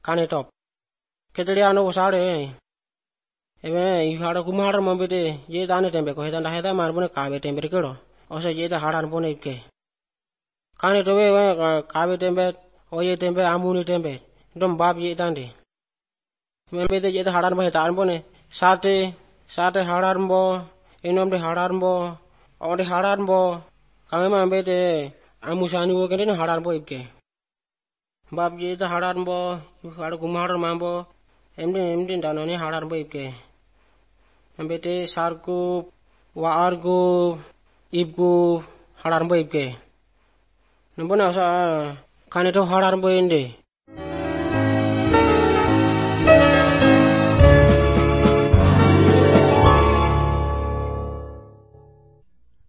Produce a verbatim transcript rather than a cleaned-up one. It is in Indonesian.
kanetop. Keteli ano usare. Ebe ihara kumahar mambete ye tane tembe ko hetan daheta marbune kabe tembe kero. Osa ye ta haran bone ipke. Kanetobe kabe tembe oye tembe amuni tembe. Dom bab ye tande. Mambete ye ta haran bone tan bone sate sate haran bo inom de haran bo ode haran bo kame mambete amusani wo kene haran bo ipke. Bab ye ta haran bo ihara kumahar mambo emde emde danone haran bo ipke. Mambete sarku waargu ibgu haran bo ipke. Numbona sa kaneto haran bo ende.